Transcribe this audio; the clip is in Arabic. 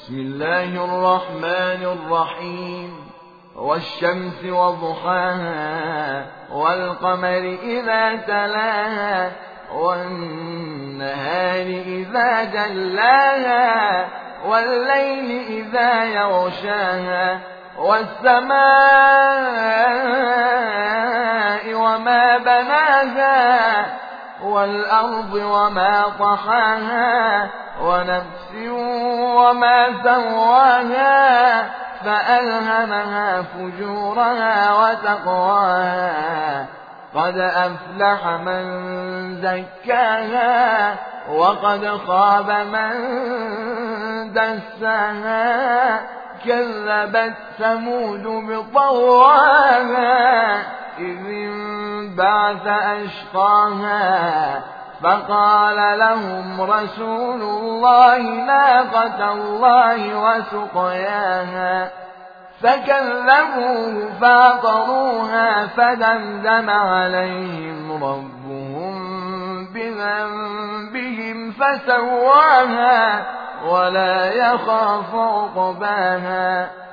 بسم الله الرحمن الرحيم والشمس وضحاها والقمر إذا تلاها والنهار إذا جلاها والليل إذا يغشاها والسماء وما بناها والأرض وما طحاها ونفس وما سواها فألهمها فجورها وتقواها قد أفلح من زكاها وقد خاب من دساها كذبت ثمود بطغواها إذ انبعث أشقاها فقال لهم رسول الله ناقة الله وسقياها فكذبوه فعقروها فدمدم عليهم ربهم بذنبهم فسواها ولا يخاف عقباها